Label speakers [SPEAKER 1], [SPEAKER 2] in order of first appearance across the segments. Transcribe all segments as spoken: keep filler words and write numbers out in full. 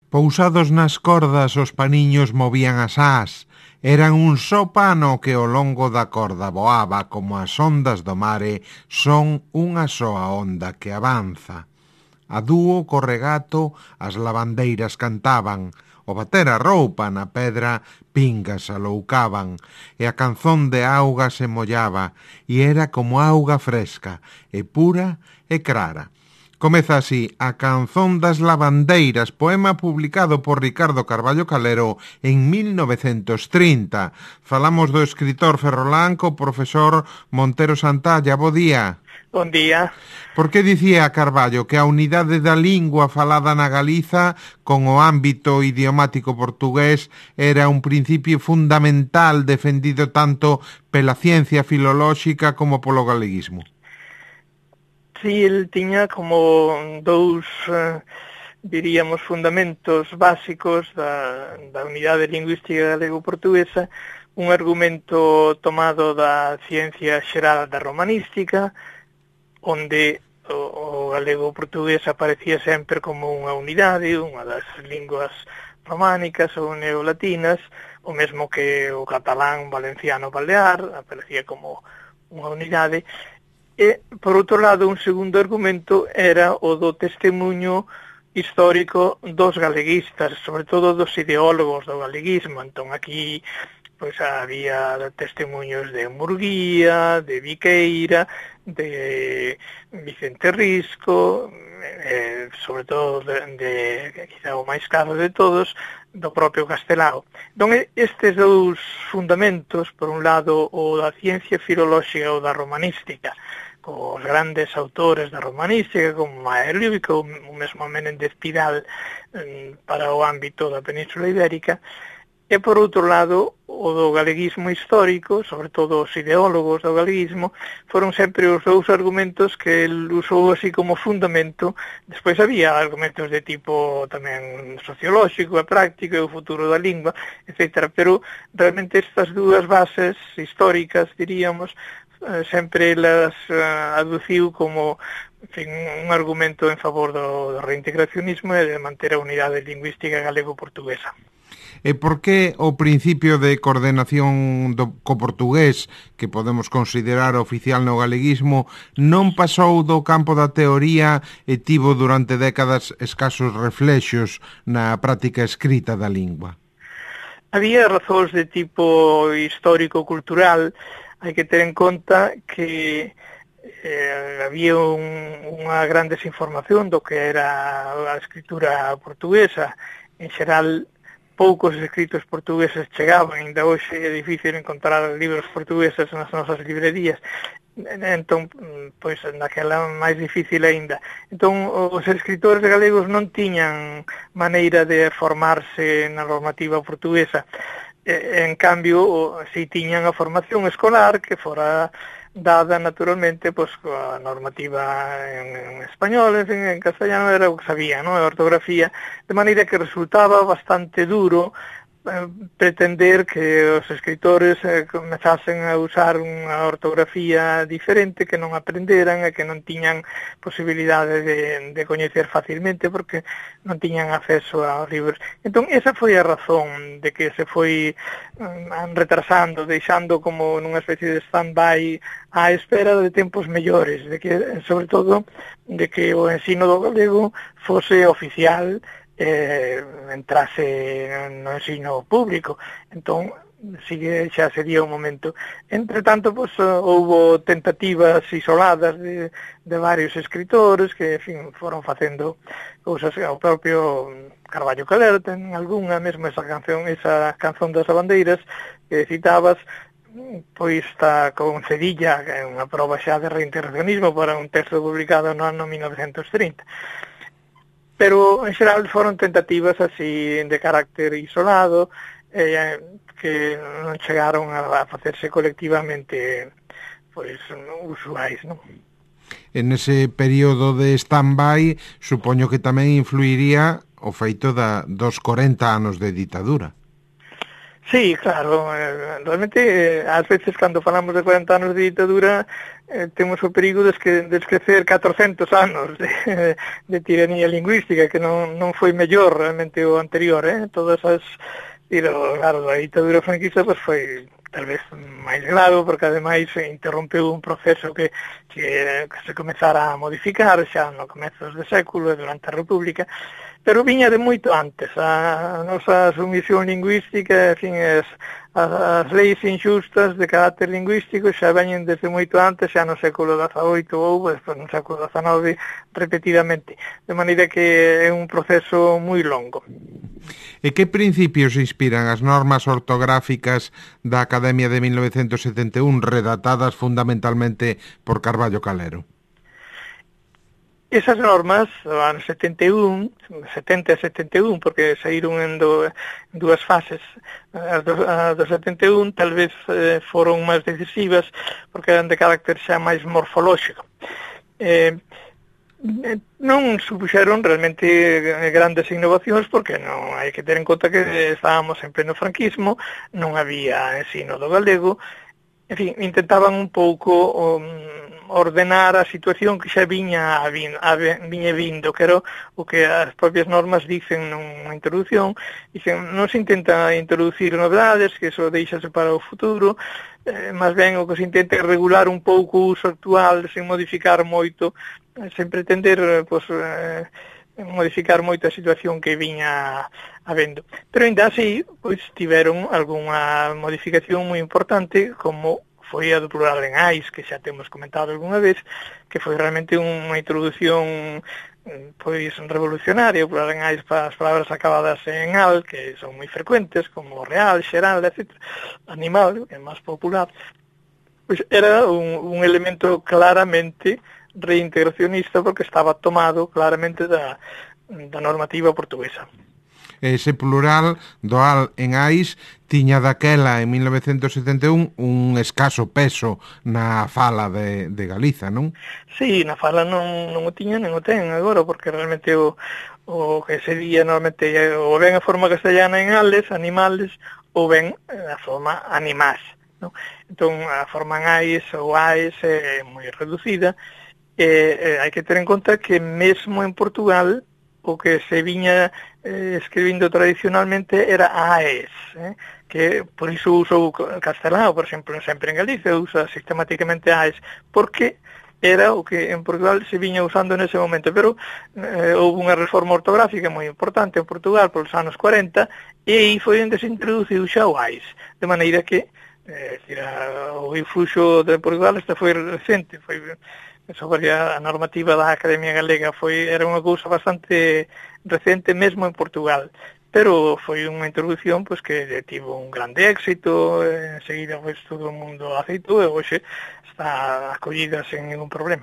[SPEAKER 1] Pousados nas cordas os paniños movían as ás. Eran un só pano que ao longo da corda voaba como as ondas do mare son unha soa onda que avanza. A dúo co regato as lavandeiras cantaban, o bater a roupa na pedra pingas aloucaban, e a canzón de auga se mollaba, e era como auga fresca, e pura e clara. Comeza así a Canzón das Lavandeiras, poema publicado por Ricardo Carballo Calero en mil novecentos trinta. Falamos do escritor ferrolán co profesor Montero Santalla. Bo día.
[SPEAKER 2] Bon día.
[SPEAKER 1] Por que dicía Carballo que a unidade da lingua falada na Galiza con o ámbito idiomático portugués era un principio fundamental defendido tanto pela ciencia filolóxica como polo galeguismo?
[SPEAKER 2] Sí, el tiña como dous, eh, diríamos, fundamentos básicos da, da unidade lingüística galego-portuguesa, un argumento tomado da ciencia xeral da romanística, onde o, o galego-portugués aparecía sempre como unha unidade, unha das linguas románicas ou neolatinas, o mesmo que o catalán, valenciano, balear, aparecía como unha unidade. E, por outro lado, un segundo argumento era o do testemunho histórico dos galeguistas, sobre todo dos ideólogos do galeguismo. Entón, aquí pois había testemunhos de Murguía, de Viqueira, de Vicente Risco, eh, sobre todo de, de quizá o máis caro de todos, do propio Castelao. Entón, estes dous fundamentos, por un lado, o da ciencia filolóxica ou da romanística, cos grandes autores da romanística, como Maelio e como o mesmo Menéndez Pidal para o ámbito da Península Ibérica, e por outro lado, o do galeguismo histórico, sobre todo os ideólogos do galeguismo, foron sempre os dous argumentos que el usou así como fundamento. Despois había argumentos de tipo tamén sociolóxico e práctico, e o futuro da lingua, etcétera. Pero realmente estas dúas bases históricas, diríamos, sempre las uh, aduciu como, en fin, un argumento en favor do, do reintegracionismo e de manter a unidade lingüística galego-portuguesa.
[SPEAKER 1] E por que o principio de coordenación do, co portugués, que podemos considerar oficial no galeguismo, non pasou do campo da teoría e tivo durante décadas escasos reflexos na práctica escrita da lingua?
[SPEAKER 2] Había razóns de tipo histórico-cultural. Hai que ter en conta que eh, había un, unha gran desinformación do que era a escritura portuguesa. En xeral, poucos escritos portugueses chegaban, ainda hoxe é difícil encontrar libros portugueses nas nosas librerías. Entón, pois, naquela máis difícil aínda. Entón, os escritores galegos non tiñan maneira de formarse na normativa portuguesa. En cambio, si tiñan a formación escolar que fora dada naturalmente pois coa normativa en, en español, en fin, en castellano era o que sabía, non? A ortografía, de maneira que resultaba bastante duro eh, pretender que os escritores eh, comezasen a usar unha ortografía diferente, que non aprenderan e que non tiñan posibilidade de, de coñecer facilmente porque non tiñan acceso aos libros. Entón, esa foi a razón de que se foi um, retrasando, deixando como nunha especie de stand-by á espera de tempos mellores, de que, sobre todo, de que o ensino do galego fose oficial, eh, entrase no ensino público. Entón, sigue, xa sería un momento. Entre tanto, pues, houbo tentativas isoladas de, de varios escritores que, en fin, foron facendo cousas. Ao propio Carballo Calero ten algunha, mesmo esa canción, esa canzón das lavandeiras que citabas, pois está con Cedilla, que é unha proba xa de reintegracionismo para un texto publicado no ano mil novecentos trinta. Pero, en xeral, foron tentativas así de carácter isolado, eh, que non chegaron a, a facerse colectivamente pois usuais, non?
[SPEAKER 1] En ese período de stand-by, supoño que tamén influiría o feito da, dos corenta anos de ditadura.
[SPEAKER 2] Sí, claro, eh, realmente eh, ás veces cando falamos de cuarenta anos de ditadura eh, temos o perigo de, esque, de esquecer catrocentos anos de, de tiranía lingüística, que non, non foi mellor realmente o anterior, eh? Todas as... Pero, claro, a ditadura franquista pues, foi tal vez máis grave, porque ademais se interrompeu un proceso que, que, que se comezara a modificar xa no comezos de século e durante a República, pero viña de moito antes. A nosa sumisión lingüística, en fin, as, as leis injustas de carácter lingüístico xa veñen desde moito antes, xa no século dezaoito ou despois no século dezanove repetidamente, de maneira que é un proceso moi longo.
[SPEAKER 1] E que principios inspiran as normas ortográficas da Academia de mil novecentos setenta e un redactadas fundamentalmente por Carballo Calero?
[SPEAKER 2] Esas normas, do ano setenta e un, setenta e setenta e un, porque saíron en, do, en dúas fases, as do, a do setenta e un tal vez eh, foron máis decisivas, porque eran de carácter xa máis morfolóxico. Eh, non supuxeron realmente grandes innovacións, porque non hai que ter en conta que estábamos en pleno franquismo, non había ensino do galego, en fin, intentaban un pouco um, ordenar a situación que xa viña, a vin, a, viña vindo, que era o que as propias normas dicen nunha introducción, dicen, non se intenta introducir novedades, que eso deixase para o futuro, eh, máis ben o que se intenta é regular un pouco o uso actual, sen modificar moito, sen pretender, pues, eh, modificar moito a situación que viña habendo. Pero ainda así, pois, tiveron algunha modificación moi importante, como foi a do plural en ais, que xa temos comentado algunha vez, que foi realmente unha introducción pois revolucionaria, o plural en ais para as palabras acabadas en al, que son moi frecuentes, como real, xeral, etcétera, animal, que é máis popular, pois era un, un elemento claramente reintegracionista, porque estaba tomado claramente da, da normativa portuguesa.
[SPEAKER 1] Ese plural do al en ais tiña daquela en mil novecentos setenta e un un escaso peso na fala de, de Galiza, non?
[SPEAKER 2] Sí, na fala non, non o tiña, non o ten agora, porque realmente o, o que se día normalmente ou ben a forma castellana en ales, animales, ou ben a forma animais, non? Entón, a forma en ais ou ais é moi reducida, e eh, hai que ter en conta que mesmo en Portugal o que se viña eh, escribindo tradicionalmente era aes, eh, que por iso usou castelán, por exemplo, sempre en Galicia usa sistemáticamente aes, porque era o que en Portugal se viña usando nese momento, pero eh, houve unha reforma ortográfica moi importante en Portugal polos anos cuarenta, e aí foi onde se introduciu xa o ais, de maneira que eh, o influxo de Portugal este foi recente, foi sobre a normativa da Academia Galega, foi era unha cousa bastante recente mesmo en Portugal, pero foi unha introducción pois, que tivo un grande éxito, enseguida pois, todo o mundo aceitou e hoxe está acollida sen ningún problema.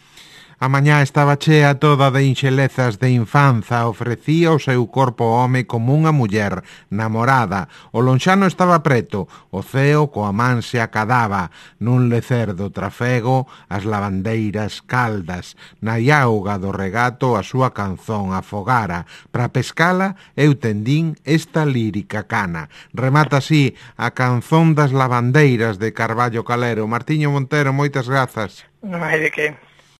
[SPEAKER 1] A mañá estaba chea toda de inxelezas de infanza, ofrecía o seu corpo ao home como unha muller, namorada. O lonxano estaba preto, o ceo coa man se acadaba, nun lecer do trafego as lavandeiras caldas, na iauga do regato a súa canzón afogara. Pra pescala eu tendín esta lírica cana. Remata así a canzón das lavandeiras de Carballo Calero. Martiño Montero, moitas grazas.
[SPEAKER 2] Non hai de que.